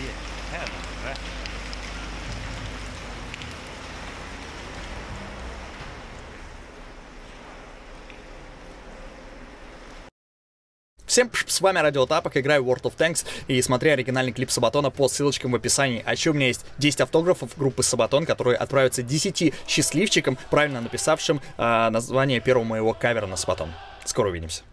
Всем с вами Радио Тапок, играю в World of Tanks и смотри оригинальный клип Сабатона по ссылочкам в описании. А еще у меня есть 10 автографов группы Сабатон, которые отправятся 10 счастливчикам, правильно написавшим название первого моего кавера на Сабатон. Скоро увидимся.